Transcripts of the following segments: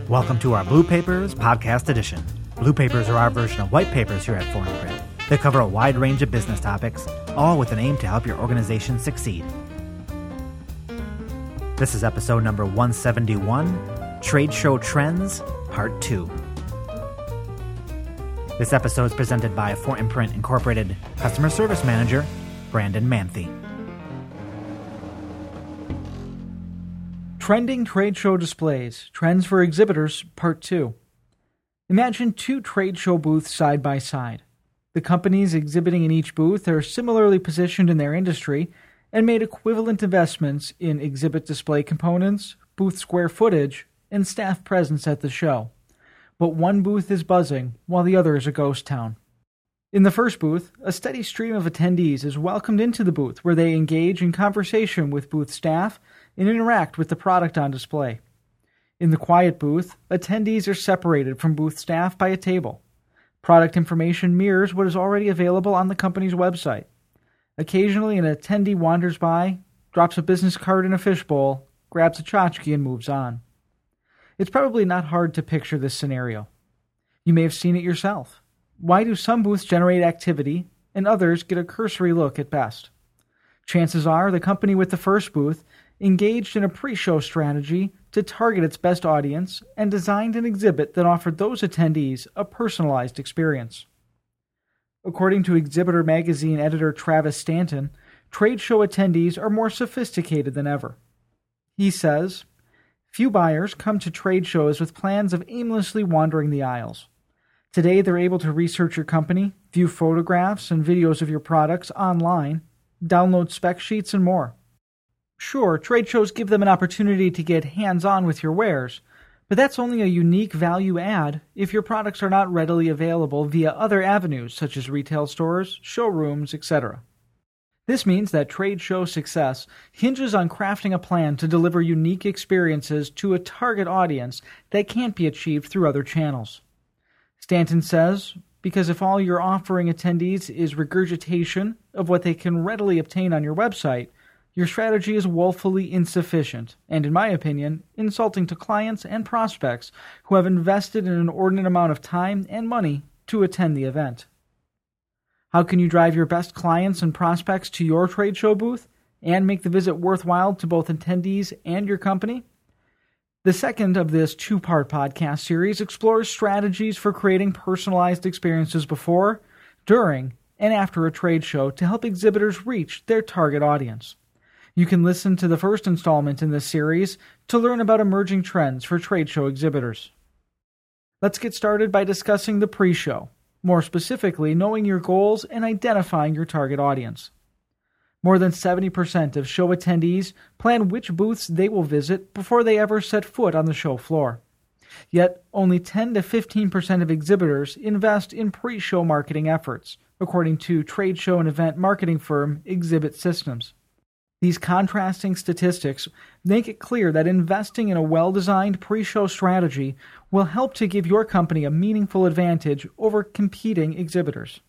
Welcome to our Blue Papers Podcast Edition. Blue Papers are our version of white papers here at Foreign Print. They cover a wide range of business topics, all with an aim to help your organization succeed. This is episode number 171, Trade Show Trends, Part 2. This episode is presented by Foreign Print Incorporated Customer Service Manager, Brandon Manthe. Trending Trade Show Displays, Trends for Exhibitors, Part 2. Imagine two trade show booths side by side. The companies exhibiting in each booth are similarly positioned in their industry and made equivalent investments in exhibit display components, booth square footage, and staff presence at the show. But one booth is buzzing, while the other is a ghost town. In the first booth, a steady stream of attendees is welcomed into the booth where they engage in conversation with booth staff and interact with the product on display. In the quiet booth, attendees are separated from booth staff by a table. Product information mirrors what is already available on the company's website. Occasionally, an attendee wanders by, drops a business card in a fishbowl, grabs a tchotchke, and moves on. It's probably not hard to picture this scenario. You may have seen it yourself. Why do some booths generate activity and others get a cursory look at best? Chances are the company with the first booth engaged in a pre-show strategy to target its best audience and designed an exhibit that offered those attendees a personalized experience. According to Exhibitor magazine editor Travis Stanton, trade show attendees are more sophisticated than ever. He says, "Few buyers come to trade shows with plans of aimlessly wandering the aisles. Today, they're able to research your company, view photographs and videos of your products online, download spec sheets, and more. Sure, trade shows give them an opportunity to get hands-on with your wares, but that's only a unique value add if your products are not readily available via other avenues such as retail stores, showrooms, etc. This means that trade show success hinges on crafting a plan to deliver unique experiences to a target audience that can't be achieved through other channels." Stanton says, because if all you're offering attendees is regurgitation of what they can readily obtain on your website, your strategy is woefully insufficient and, in my opinion, insulting to clients and prospects who have invested an inordinate amount of time and money to attend the event. How can you drive your best clients and prospects to your trade show booth and make the visit worthwhile to both attendees and your company? The second of this two-part podcast series explores strategies for creating personalized experiences before, during, and after a trade show to help exhibitors reach their target audience. You can listen to the first installment in this series to learn about emerging trends for trade show exhibitors. Let's get started by discussing the pre-show, more specifically knowing your goals and identifying your target audience. More than 70% of show attendees plan which booths they will visit before they ever set foot on the show floor. Yet, only 10 to 15% of exhibitors invest in pre-show marketing efforts, according to trade show and event marketing firm Exhibit Systems. These contrasting statistics make it clear that investing in a well-designed pre-show strategy will help to give your company a meaningful advantage over competing exhibitors.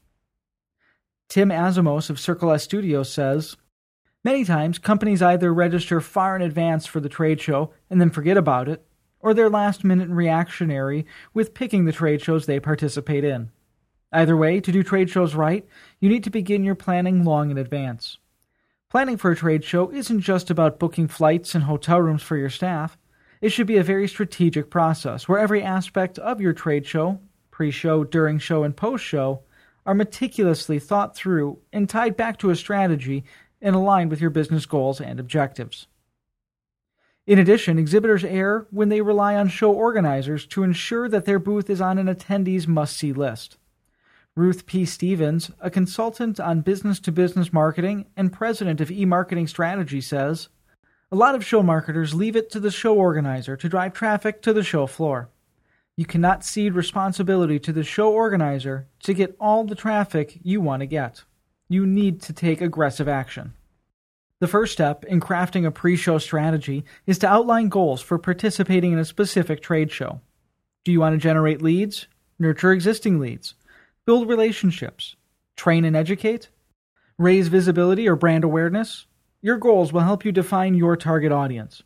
Tim Azamos of Circle S Studios says, "Many times, companies either register far in advance for the trade show and then forget about it, or they're last-minute and reactionary with picking the trade shows they participate in. Either way, to do trade shows right, you need to begin your planning long in advance. Planning for a trade show isn't just about booking flights and hotel rooms for your staff. It should be a very strategic process where every aspect of your trade show, pre-show, during show, and post-show, are meticulously thought through and tied back to a strategy and aligned with your business goals and objectives." In addition, exhibitors err when they rely on show organizers to ensure that their booth is on an attendee's must-see list. Ruth P. Stevens, a consultant on business-to-business marketing and president of eMarketing Strategy, says, "A lot of show marketers leave it to the show organizer to drive traffic to the show floor. You cannot cede responsibility to the show organizer to get all the traffic you want to get. You need to take aggressive action." The first step in crafting a pre-show strategy is to outline goals for participating in a specific trade show. Do you want to generate leads, nurture existing leads, build relationships, train and educate, raise visibility or brand awareness? Your goals will help you define your target audience.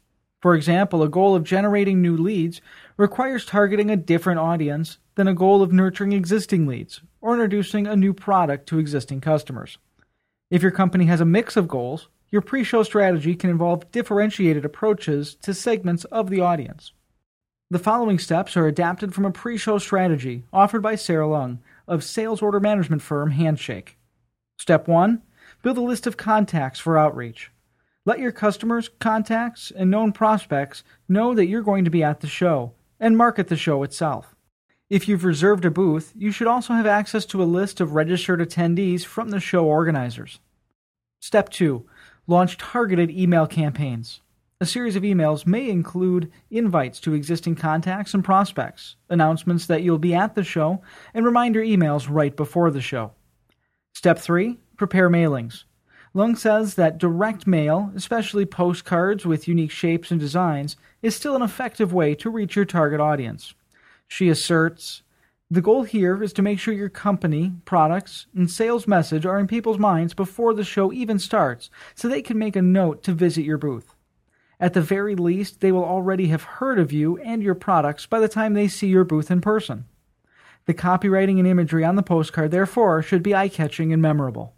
For example, a goal of generating new leads requires targeting a different audience than a goal of nurturing existing leads or introducing a new product to existing customers. If your company has a mix of goals, your pre-show strategy can involve differentiated approaches to segments of the audience. The following steps are adapted from a pre-show strategy offered by Sarah Lung of sales order management firm Handshake. Step 1. Build a list of contacts for outreach. Let your customers, contacts, and known prospects know that you're going to be at the show, and market the show itself. If you've reserved a booth, you should also have access to a list of registered attendees from the show organizers. Step 2. Launch targeted email campaigns. A series of emails may include invites to existing contacts and prospects, announcements that you'll be at the show, and reminder emails right before the show. Step 3. Prepare mailings. Lung says that direct mail, especially postcards with unique shapes and designs, is still an effective way to reach your target audience. She asserts, the goal here is to make sure your company, products, and sales message are in people's minds before the show even starts, so they can make a note to visit your booth. At the very least, they will already have heard of you and your products by the time they see your booth in person. The copywriting and imagery on the postcard, therefore, should be eye-catching and memorable.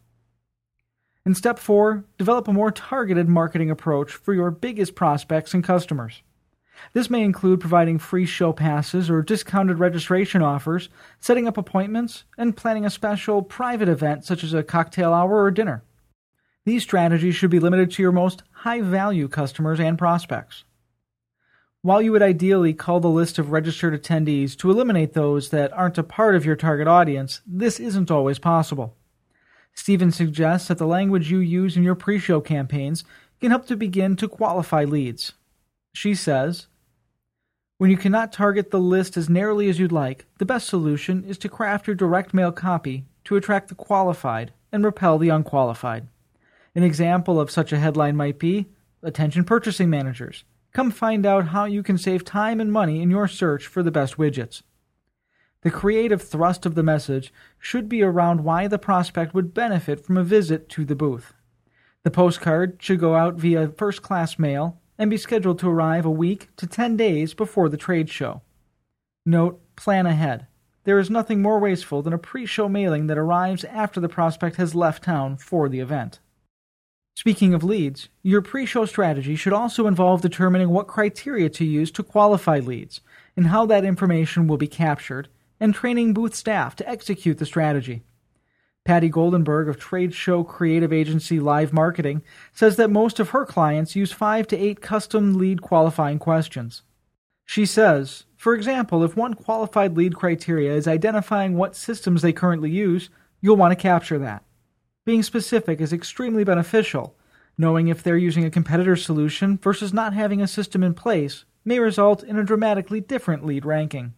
In Step 4, develop a more targeted marketing approach for your biggest prospects and customers. This may include providing free show passes or discounted registration offers, setting up appointments, and planning a special private event such as a cocktail hour or dinner. These strategies should be limited to your most high-value customers and prospects. While you would ideally cull the list of registered attendees to eliminate those that aren't a part of your target audience, this isn't always possible. Stephen suggests that the language you use in your pre-show campaigns can help to begin to qualify leads. She says, when you cannot target the list as narrowly as you'd like, the best solution is to craft your direct mail copy to attract the qualified and repel the unqualified. An example of such a headline might be, Attention Purchasing Managers, come find out how you can save time and money in your search for the best widgets. The creative thrust of the message should be around why the prospect would benefit from a visit to the booth. The postcard should go out via first-class mail and be scheduled to arrive a week to 10 days before the trade show. Note, plan ahead. There is nothing more wasteful than a pre-show mailing that arrives after the prospect has left town for the event. Speaking of leads, your pre-show strategy should also involve determining what criteria to use to qualify leads and how that information will be captured, and training booth staff to execute the strategy. Patty Goldenberg of trade show creative agency Live Marketing says that most of her clients use 5 to 8 custom lead qualifying questions. She says, for example, if one qualified lead criteria is identifying what systems they currently use, you'll want to capture that. Being specific is extremely beneficial. Knowing if they're using a competitor's solution versus not having a system in place may result in a dramatically different lead ranking.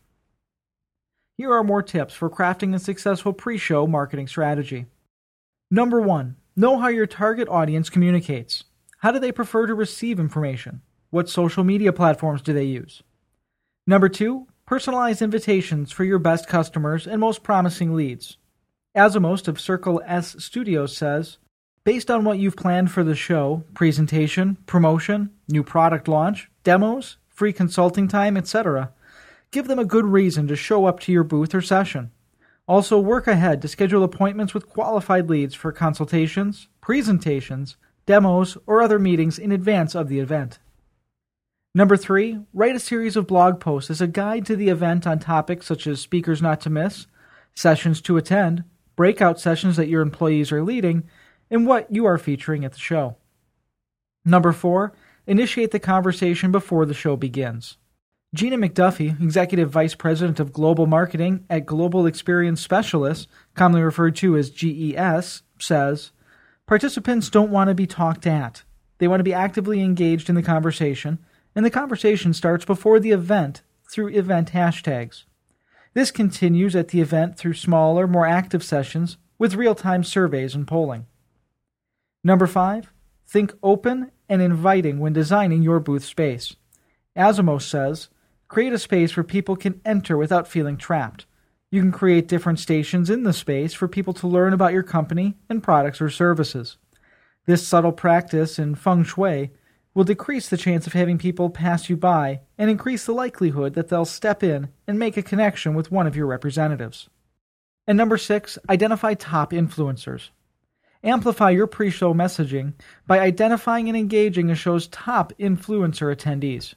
Here are more tips for crafting a successful pre-show marketing strategy. Number 1. Know how your target audience communicates. How do they prefer to receive information? What social media platforms do they use? Number 2. Personalize invitations for your best customers and most promising leads. Asimos of Circle S Studios says, based on what you've planned for the show, presentation, promotion, new product launch, demos, free consulting time, etc., give them a good reason to show up to your booth or session. Also, work ahead to schedule appointments with qualified leads for consultations, presentations, demos, or other meetings in advance of the event. Number 3, write a series of blog posts as a guide to the event on topics such as speakers not to miss, sessions to attend, breakout sessions that your employees are leading, and what you are featuring at the show. Number 4, initiate the conversation before the show begins. Gina McDuffie, Executive Vice President of Global Marketing at Global Experience Specialists, commonly referred to as GES, says, participants don't want to be talked at. They want to be actively engaged in the conversation, and the conversation starts before the event through event hashtags. This continues at the event through smaller, more active sessions with real-time surveys and polling. Number 5, think open and inviting when designing your booth space. Asimos says, create a space where people can enter without feeling trapped. You can create different stations in the space for people to learn about your company and products or services. This subtle practice in feng shui will decrease the chance of having people pass you by and increase the likelihood that they'll step in and make a connection with one of your representatives. And number 6, identify top influencers. Amplify your pre-show messaging by identifying and engaging a show's top influencer attendees.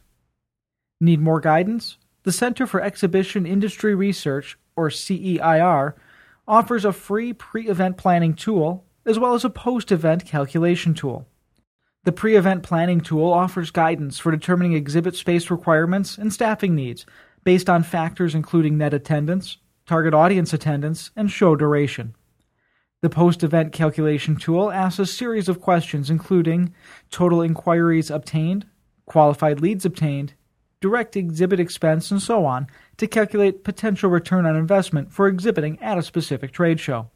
Need more guidance? The Center for Exhibition Industry Research, or CEIR, offers a free pre-event planning tool as well as a post-event calculation tool. The pre-event planning tool offers guidance for determining exhibit space requirements and staffing needs based on factors including net attendance, target audience attendance, and show duration. The post-event calculation tool asks a series of questions including total inquiries obtained, qualified leads obtained, direct exhibit expense, and so on to calculate potential return on investment for exhibiting at a specific trade show.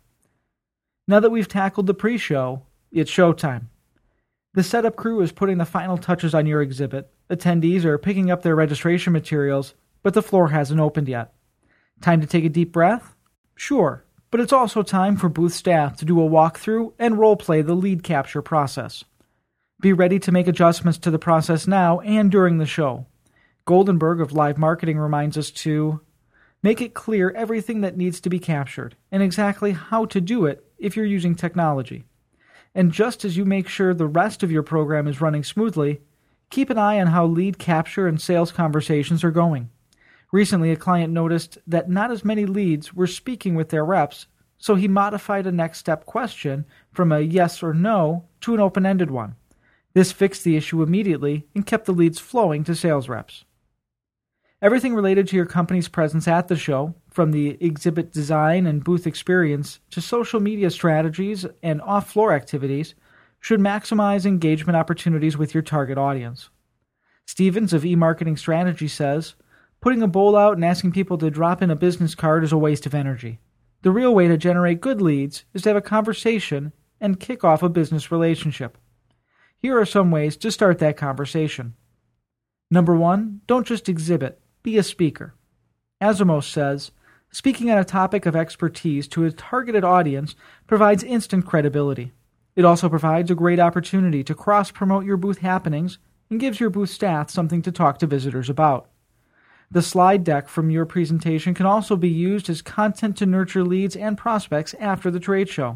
Now that we've tackled the pre-show, it's showtime. The setup crew is putting the final touches on your exhibit, attendees are picking up their registration materials, but the floor hasn't opened yet. Time to take a deep breath? Sure, but it's also time for booth staff to do a walkthrough and role-play the lead capture process. Be ready to make adjustments to the process now and during the show. Goldenberg of Live Marketing reminds us to make it clear everything that needs to be captured and exactly how to do it if you're using technology. And just as you make sure the rest of your program is running smoothly, keep an eye on how lead capture and sales conversations are going. Recently, a client noticed that not as many leads were speaking with their reps, so he modified a next step question from a yes or no to an open-ended one. This fixed the issue immediately and kept the leads flowing to sales reps. Everything related to your company's presence at the show, from the exhibit design and booth experience to social media strategies and off-floor activities, should maximize engagement opportunities with your target audience. Stevens of eMarketing Strategy says, putting a bowl out and asking people to drop in a business card is a waste of energy. The real way to generate good leads is to have a conversation and kick off a business relationship. Here are some ways to start that conversation. Number 1, don't just exhibit, be a speaker. Asimov says, speaking on a topic of expertise to a targeted audience provides instant credibility. It also provides a great opportunity to cross-promote your booth happenings and gives your booth staff something to talk to visitors about. The slide deck from your presentation can also be used as content to nurture leads and prospects after the trade show.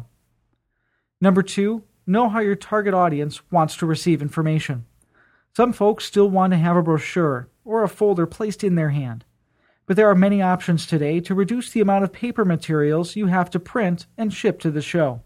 Number 2, know how your target audience wants to receive information. Some folks still want to have a brochure or a folder placed in their hand, but there are many options today to reduce the amount of paper materials you have to print and ship to the show.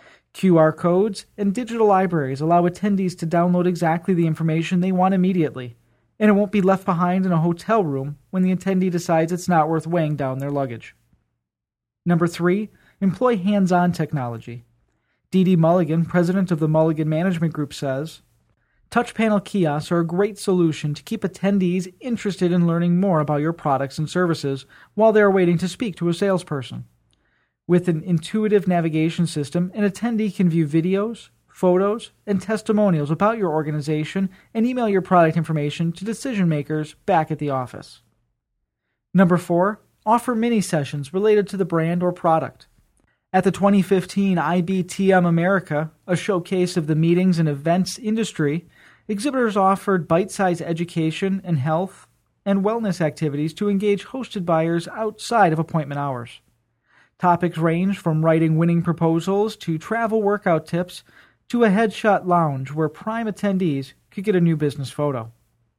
QR codes and digital libraries allow attendees to download exactly the information they want immediately, and it won't be left behind in a hotel room when the attendee decides it's not worth weighing down their luggage. Number 3, employ hands-on technology. Dee Mulligan, president of the Mulligan Management Group, says, touch panel kiosks are a great solution to keep attendees interested in learning more about your products and services while they are waiting to speak to a salesperson. With an intuitive navigation system, an attendee can view videos, photos, and testimonials about your organization and email your product information to decision makers back at the office. Number 4, offer mini sessions related to the brand or product. At the 2015 IBTM America, a showcase of the meetings and events industry, exhibitors offered bite-sized education and health and wellness activities to engage hosted buyers outside of appointment hours. Topics range from writing winning proposals to travel workout tips to a headshot lounge where prime attendees could get a new business photo.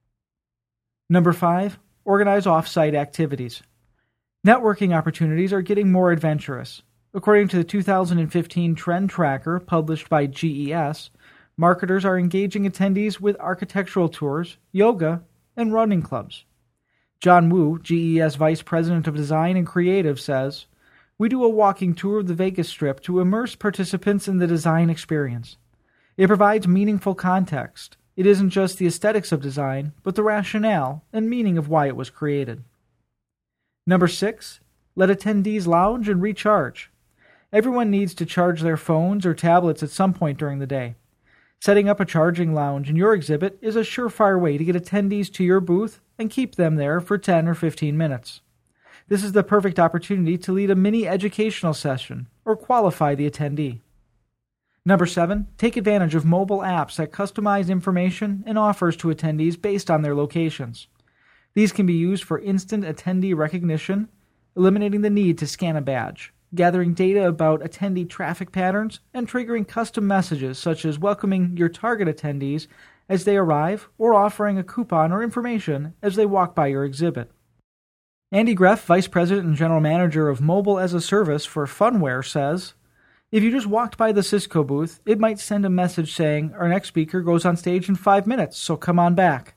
Number 5, organize off-site activities. Networking opportunities are getting more adventurous. According to the 2015 Trend Tracker published by GES, marketers are engaging attendees with architectural tours, yoga, and running clubs. John Wu, GES Vice President of Design and Creative, says, we do a walking tour of the Vegas Strip to immerse participants in the design experience. It provides meaningful context. It isn't just the aesthetics of design, but the rationale and meaning of why it was created. Number 6, let attendees lounge and recharge. Everyone needs to charge their phones or tablets at some point during the day. Setting up a charging lounge in your exhibit is a surefire way to get attendees to your booth and keep them there for 10 or 15 minutes. This is the perfect opportunity to lead a mini educational session or qualify the attendee. Number 7, take advantage of mobile apps that customize information and offers to attendees based on their locations. These can be used for instant attendee recognition, eliminating the need to scan a badge, gathering data about attendee traffic patterns, and triggering custom messages such as welcoming your target attendees as they arrive or offering a coupon or information as they walk by your exhibit. Andy Greff, Vice President and General Manager of Mobile as a Service for Phunware, says, "If you just walked by the Cisco booth, it might send a message saying our next speaker goes on stage in 5 minutes, so come on back."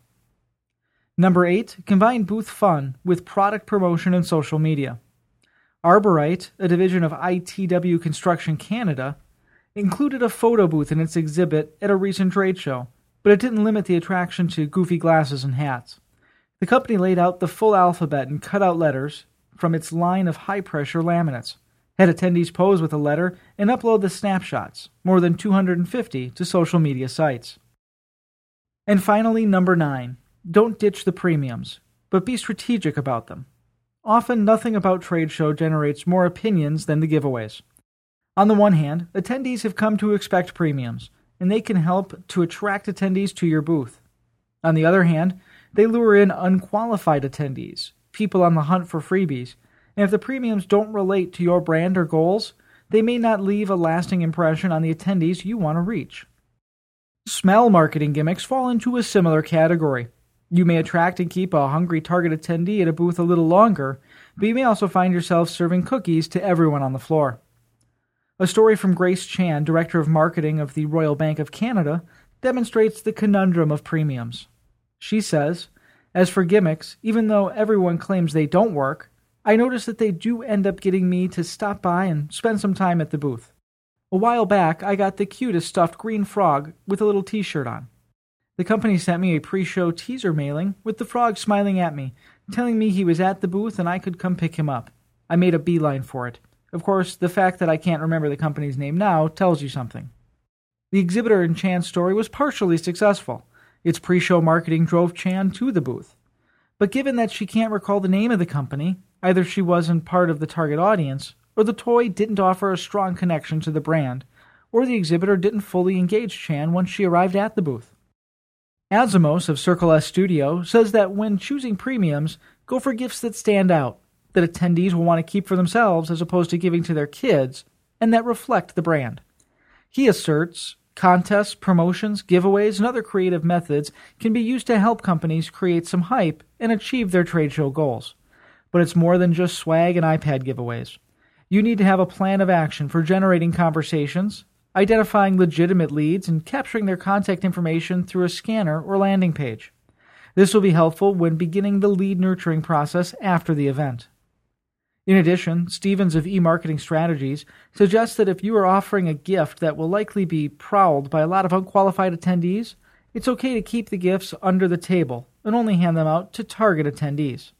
Number 8, combine booth fun with product promotion and social media. Arborite, a division of ITW Construction Canada, included a photo booth in its exhibit at a recent trade show, but it didn't limit the attraction to goofy glasses and hats. The company laid out the full alphabet in cutout letters from its line of high-pressure laminates, had attendees pose with a letter, and upload the snapshots, more than 250, to social media sites. And finally, number 9, don't ditch the premiums, but be strategic about them. Often, nothing about trade show generates more opinions than the giveaways. On the one hand, attendees have come to expect premiums, and they can help to attract attendees to your booth. On the other hand, they lure in unqualified attendees, people on the hunt for freebies, and if the premiums don't relate to your brand or goals, they may not leave a lasting impression on the attendees you want to reach. Smell marketing gimmicks fall into a similar category. You may attract and keep a hungry target attendee at a booth a little longer, but you may also find yourself serving cookies to everyone on the floor. A story from Grace Chan, Director of Marketing of the Royal Bank of Canada, demonstrates the conundrum of premiums. She says, "As for gimmicks, even though everyone claims they don't work, I notice that they do end up getting me to stop by and spend some time at the booth. A while back, I got the cutest stuffed green frog with a little t-shirt on. The company sent me a pre-show teaser mailing with the frog smiling at me, telling me he was at the booth and I could come pick him up. I made a beeline for it. Of course, the fact that I can't remember the company's name now tells you something." The exhibitor in Chan's story was partially successful. Its pre-show marketing drove Chan to the booth. But given that she can't recall the name of the company, either she wasn't part of the target audience, or the toy didn't offer a strong connection to the brand, or the exhibitor didn't fully engage Chan once she arrived at the booth. Azimos of Circle S Studio says that when choosing premiums, go for gifts that stand out, that attendees will want to keep for themselves as opposed to giving to their kids, and that reflect the brand. He asserts, contests, promotions, giveaways, and other creative methods can be used to help companies create some hype and achieve their trade show goals. But it's more than just swag and iPad giveaways. You need to have a plan of action for generating conversations, identifying legitimate leads, and capturing their contact information through a scanner or landing page. This will be helpful when beginning the lead nurturing process after the event. In addition, Stevens of eMarketing Strategies suggests that if you are offering a gift that will likely be prowled by a lot of unqualified attendees, it's okay to keep the gifts under the table and only hand them out to target attendees.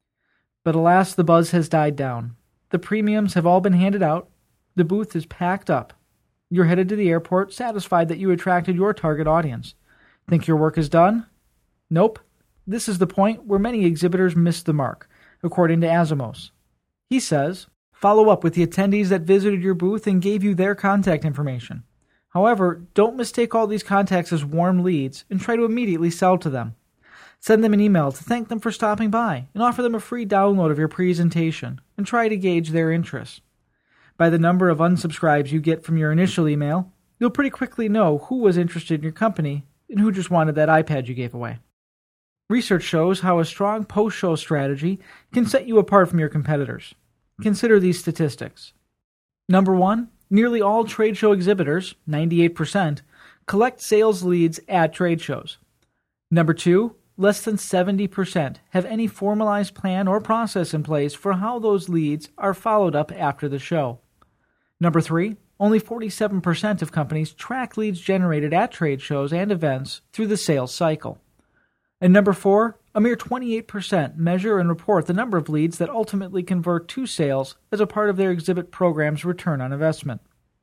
But alas, the buzz has died down. The premiums have all been handed out. The booth is packed up. You're headed to the airport, satisfied that you attracted your target audience. Think your work is done? Nope. This is the point where many exhibitors miss the mark, according to Azimos. He says, follow up with the attendees that visited your booth and gave you their contact information. However, don't mistake all these contacts as warm leads and try to immediately sell to them. Send them an email to thank them for stopping by and offer them a free download of your presentation and try to gauge their interest. By the number of unsubscribes you get from your initial email, you'll pretty quickly know who was interested in your company and who just wanted that iPad you gave away. Research shows how a strong post-show strategy can set you apart from your competitors. Consider these statistics. Number 1, nearly all trade show exhibitors, 98%, collect sales leads at trade shows. Number 2, less than 70% have any formalized plan or process in place for how those leads are followed up after the show. Number 3, only 47% of companies track leads generated at trade shows and events through the sales cycle. And number 4, a mere 28% measure and report the number of leads that ultimately convert to sales as a part of their exhibit program's return on investment.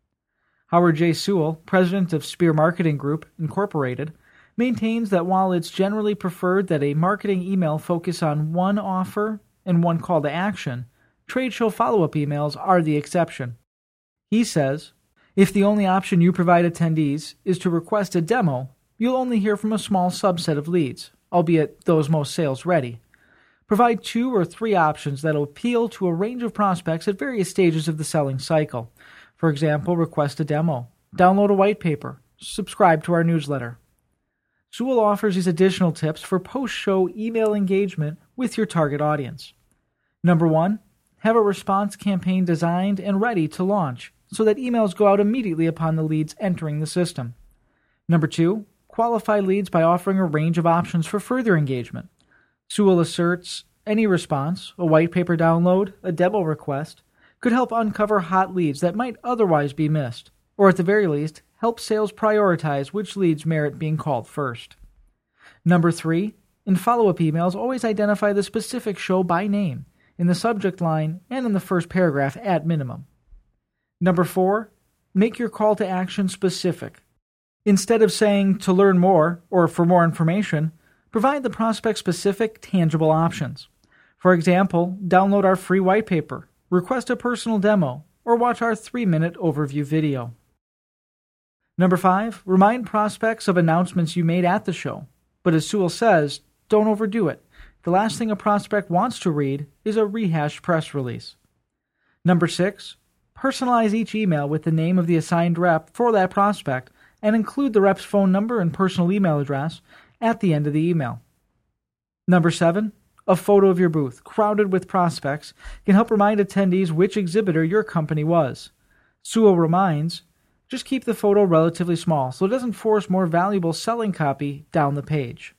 Howard J. Sewell, president of Spear Marketing Group, Incorporated, maintains that while it's generally preferred that a marketing email focus on one offer and one call to action, trade show follow-up emails are the exception. He says, If the only option you provide attendees is to request a demo, you'll only hear from a small subset of leads, albeit those most sales ready. Provide 2 or 3 options that will appeal to a range of prospects at various stages of the selling cycle. For example, request a demo, download a white paper, subscribe to our newsletter. Sewell offers these additional tips for post-show email engagement with your target audience. Number 1, have a response campaign designed and ready to launch so that emails go out immediately upon the leads entering the system. Number 2, qualify leads by offering a range of options for further engagement. Sewell asserts any response, a white paper download, a demo request, could help uncover hot leads that might otherwise be missed, or at the very least, help sales prioritize which leads merit being called first. Number 3, in follow-up emails, always identify the specific show by name, in the subject line and in the first paragraph at minimum. Number 4, make your call to action specific. Instead of saying to learn more or for more information, provide the prospect specific, tangible options. For example, download our free white paper, request a personal demo, or watch our 3-minute overview video. Number 5, remind prospects of announcements you made at the show. But as Sewell says, don't overdo it. The last thing a prospect wants to read is a rehashed press release. Number 6, personalize each email with the name of the assigned rep for that prospect and include the rep's phone number and personal email address at the end of the email. Number 7, a photo of your booth, crowded with prospects, can help remind attendees which exhibitor your company was. Sewell reminds, just keep the photo relatively small so it doesn't force more valuable selling copy down the page.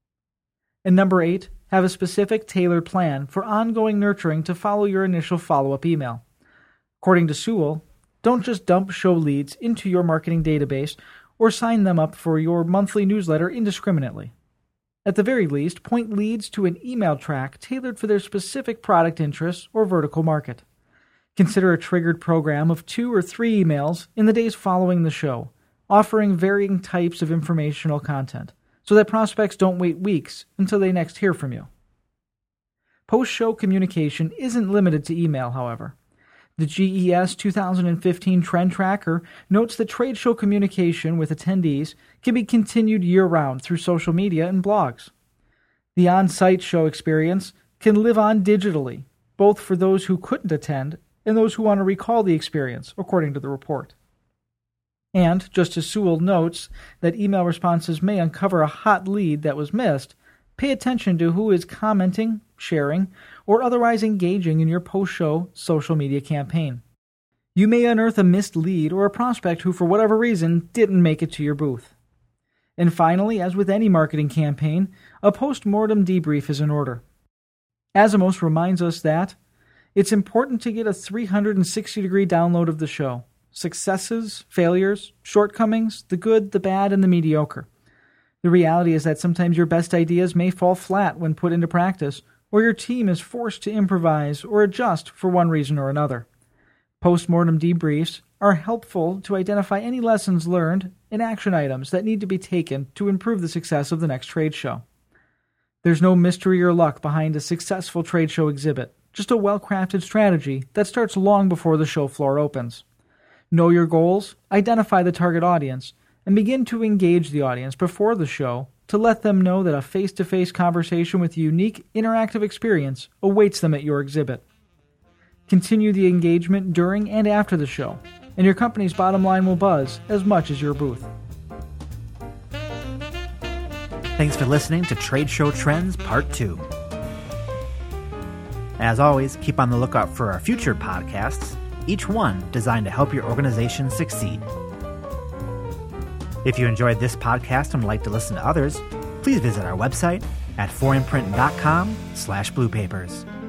And number 8, have a specific tailored plan for ongoing nurturing to follow your initial follow-up email. According to Sewell, don't just dump show leads into your marketing database or sign them up for your monthly newsletter indiscriminately. At the very least, point leads to an email track tailored for their specific product interests or vertical market. Consider a triggered program of 2 or 3 emails in the days following the show, offering varying types of informational content, so that prospects don't wait weeks until they next hear from you. Post-show communication isn't limited to email, however. The GES 2015 Trend Tracker notes that trade show communication with attendees can be continued year-round through social media and blogs. The on-site show experience can live on digitally, both for those who couldn't attend and those who want to recall the experience, according to the report. And, just as Sewell notes that email responses may uncover a hot lead that was missed, pay attention to who is commenting, sharing, or otherwise engaging in your post-show social media campaign. You may unearth a missed lead or a prospect who, for whatever reason, didn't make it to your booth. And finally, as with any marketing campaign, a post-mortem debrief is in order. Azimos reminds us that it's important to get a 360-degree download of the show. Successes, failures, shortcomings, the good, the bad, and the mediocre. The reality is that sometimes your best ideas may fall flat when put into practice, or your team is forced to improvise or adjust for one reason or another. Post-mortem debriefs are helpful to identify any lessons learned and action items that need to be taken to improve the success of the next trade show. There's no mystery or luck behind a successful trade show exhibit, just a well-crafted strategy that starts long before the show floor opens. Know your goals, identify the target audience, and begin to engage the audience before the show to let them know that a face-to-face conversation with a unique, interactive experience awaits them at your exhibit. Continue the engagement during and after the show, and your company's bottom line will buzz as much as your booth. Thanks for listening to Trade Show Trends Part 2. As always, keep on the lookout for our future podcasts, each one designed to help your organization succeed. If you enjoyed this podcast and would like to listen to others, please visit our website at foreignprint.com/bluepapers.